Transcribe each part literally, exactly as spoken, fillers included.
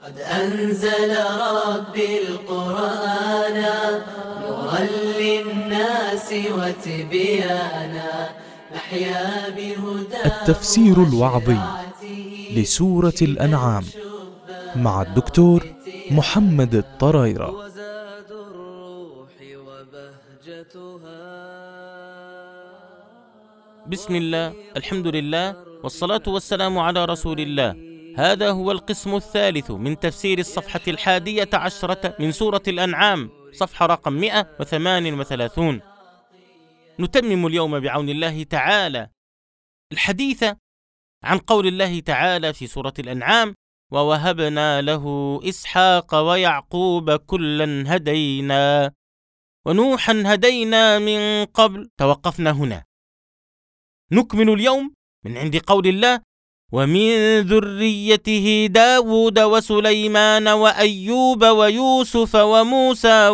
قد أنزل ربي القرآن نورا للناس وتبيانا نحيا بهداه. التفسير الوعظي لسورة الأنعام مع الدكتور محمد الطرايرة. بسم الله، الحمد لله، والصلاة والسلام على رسول الله. هذا هو القسم الثالث من تفسير الصفحة الحادية عشرة من سورة الأنعام، صفحة رقم مئة وثمان وثلاثون. نتمم اليوم بعون الله تعالى الحديث عن قول الله تعالى في سورة الأنعام: ووهبنا له إسحاق ويعقوب كلا هدينا ونوحا هدينا من قبل. توقفنا هنا. نكمل اليوم من عند قول الله: ومن ذريته داود وسليمان وأيوب ويوسف وموسى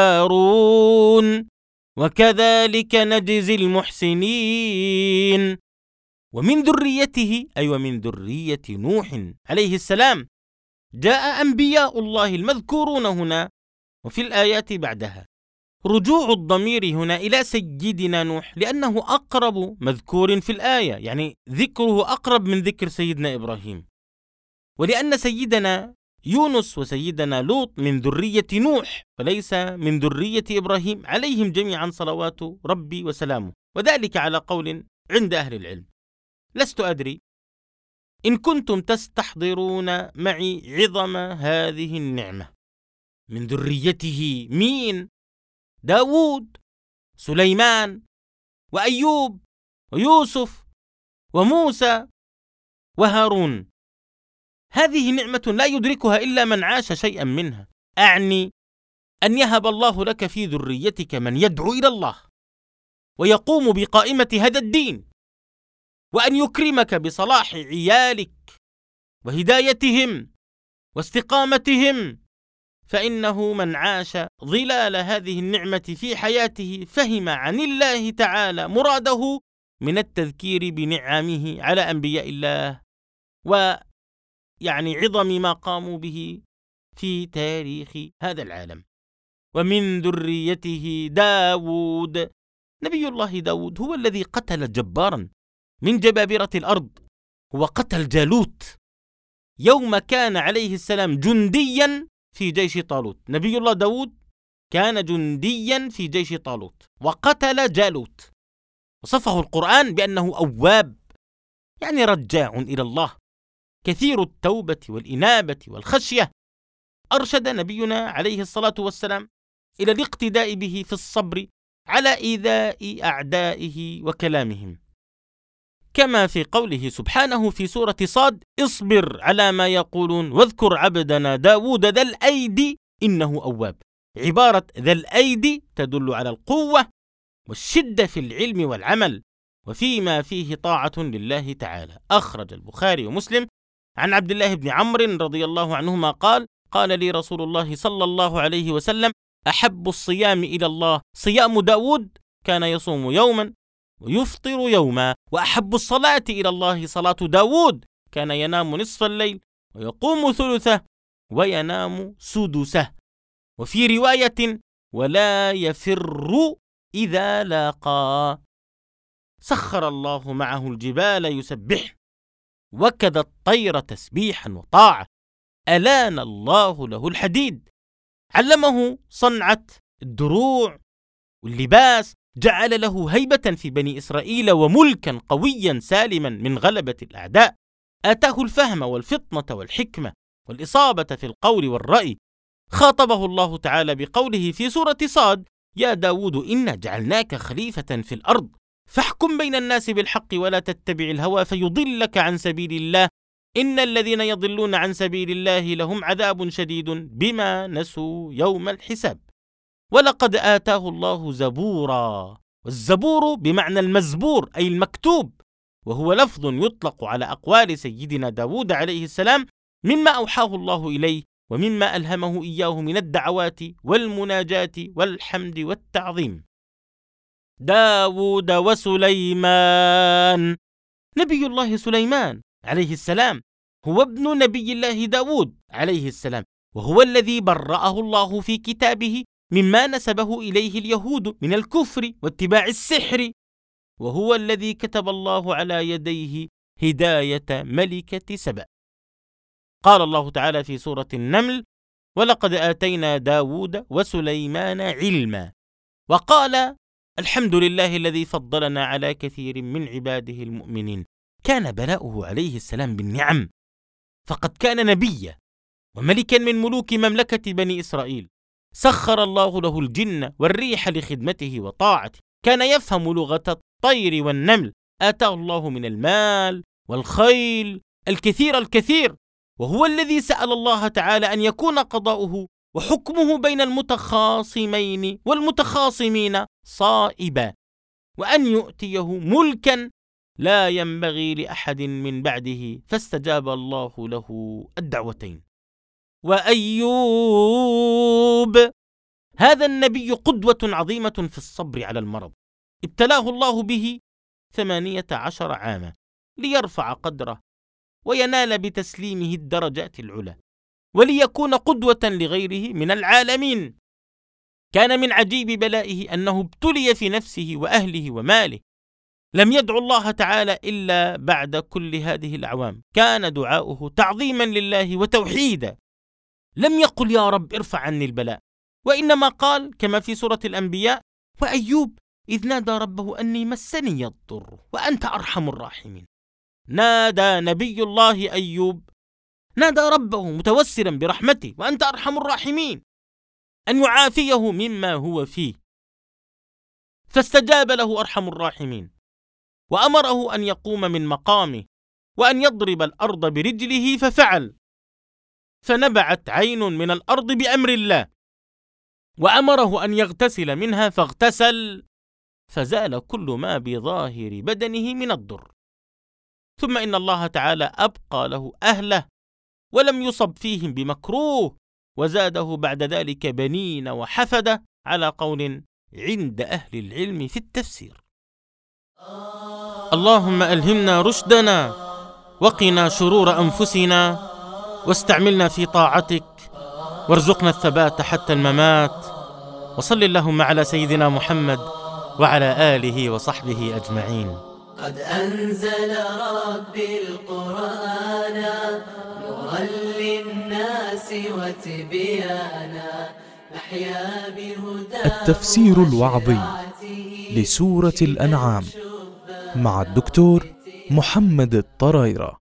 وهارون وكذلك نجزي المحسنين. ومن ذريته أي ومن ذرية نوح عليه السلام جاء أنبياء الله المذكورون هنا وفي الآيات بعدها. رجوع الضمير هنا إلى سيدنا نوح لأنه أقرب مذكور في الآية، يعني ذكره أقرب من ذكر سيدنا إبراهيم، ولأن سيدنا يونس وسيدنا لوط من ذرية نوح وليس من ذرية إبراهيم عليهم جميعا صلوات ربي وسلامه، وذلك على قول عند أهل العلم. لست أدري إن كنتم تستحضرون معي عظم هذه النعمة. من ذريته مين؟ داود، سليمان، وأيوب، ويوسف، وموسى، وهارون. هذه نعمة لا يدركها إلا من عاش شيئا منها، أعني أن يهب الله لك في ذريتك من يدعو إلى الله ويقوم بقائمة هذا الدين، وأن يكرمك بصلاح عيالك وهدايتهم واستقامتهم، فإنه من عاش ظلال هذه النعمة في حياته فهم عن الله تعالى مراده من التذكير بنعمه على أنبياء الله، ويعني عظم ما قاموا به في تاريخ هذا العالم. ومن ذريته داود، نبي الله داود هو الذي قتل جبارا من جبابرة الأرض، هو قتل جالوت يوم كان عليه السلام جنديا في جيش طالوت. نبي الله داود كان جنديا في جيش طالوت وقتل جالوت، وصفه القرآن بأنه أواب، يعني رجاع إلى الله، كثير التوبة والإنابة والخشية. أرشد نبينا عليه الصلاة والسلام إلى الاقتداء به في الصبر على إيذاء أعدائه وكلامهم، كما في قوله سبحانه في سورة صاد: اصبر على ما يقولون واذكر عبدنا داود ذا الأيدي إنه أواب. عبارة ذا الأيدي تدل على القوة والشدة في العلم والعمل وفيما فيه طاعة لله تعالى. أخرج البخاري ومسلم عن عبد الله بن عمرو رضي الله عنهما قال: قال لي رسول الله صلى الله عليه وسلم: أحب الصيام إلى الله صيام داود، كان يصوم يوما ويفطر يوما. وأحب الصلاة إلى الله صلاة داود، كان ينام نصف الليل ويقوم ثلثه وينام سدسه. وفي رواية: ولا يفر إذا لاقى. سخر الله معه الجبال يسبح وكذا الطير تسبيحا وطاعة. ألان الله له الحديد، علمه صنعة الدروع واللباس، جعل له هيبة في بني إسرائيل وملكا قويا سالما من غلبة الأعداء. آتاه الفهم والفطنة والحكمة والإصابة في القول والرأي. خاطبه الله تعالى بقوله في سورة صاد: يا داود إنا جعلناك خليفة في الأرض فاحكم بين الناس بالحق ولا تتبع الهوى فيضلك عن سبيل الله إن الذين يضلون عن سبيل الله لهم عذاب شديد بما نسوا يوم الحساب. ولقد آتاه الله زبورا، والزبور بمعنى المزبور أي المكتوب، وهو لفظ يطلق على أقوال سيدنا داود عليه السلام مما أوحاه الله إليه ومما ألهمه إياه من الدعوات والمناجاة والحمد والتعظيم. داود وسليمان، نبي الله سليمان عليه السلام هو ابن نبي الله داود عليه السلام، وهو الذي برأه الله في كتابه مما نسبه إليه اليهود من الكفر واتباع السحر، وهو الذي كتب الله على يديه هداية ملكة سبأ. قال الله تعالى في سورة النمل: ولقد آتينا داود وسليمان علما. وقال: الحمد لله الذي فضلنا على كثير من عباده المؤمنين. كان بلاؤه عليه السلام بالنعم، فقد كان نبيا وملكا من ملوك مملكة بني إسرائيل، سخر الله له الجن والريح لخدمته وطاعته، كان يفهم لغة الطير والنمل، آتاه الله من المال والخيل الكثير الكثير، وهو الذي سأل الله تعالى أن يكون قضاؤه وحكمه بين المتخاصمين والمتخاصمين صائبا، وأن يؤتيه ملكا لا ينبغي لأحد من بعده، فاستجاب الله له الدعوتين. وأيوب، هذا النبي قدوة عظيمة في الصبر على المرض، ابتلاه الله به ثمانية عشر عاما ليرفع قدره وينال بتسليمه الدرجات العلى، وليكون قدوة لغيره من العالمين. كان من عجيب بلائه أنه ابتلي في نفسه وأهله وماله، لم يدعو الله تعالى إلا بعد كل هذه الأعوام، كان دعاؤه تعظيما لله وتوحيدا، لم يقل يا رب ارفع عني البلاء، وإنما قال كما في سورة الأنبياء: وأيوب إذ نادى ربه أني مسني الضر وأنت أرحم الراحمين. نادى نبي الله أيوب، نادى ربه متوسلا برحمته وأنت أرحم الراحمين أن يعافيه مما هو فيه، فاستجاب له أرحم الراحمين وأمره أن يقوم من مقامه وأن يضرب الأرض برجله، ففعل، فنبعت عين من الأرض بأمر الله، وأمره أن يغتسل منها فاغتسل، فزال كل ما بظاهر بدنه من الضر. ثم إن الله تعالى أبقى له أهله ولم يصب فيهم بمكروه، وزاده بعد ذلك بنين وحفدة، على قول عند أهل العلم في التفسير. اللهم ألهمنا رشدنا وقنا شرور أنفسنا، واستعملنا في طاعتك، وارزقنا الثبات حتى الممات. وصل اللهم على سيدنا محمد وعلى آله وصحبه أجمعين. قد أنزل ربي القرآن نورا للناس وتبيانا، نحيا بهداه التفسير الوعظي لسورة الأنعام مع الدكتور محمد الطرايرة.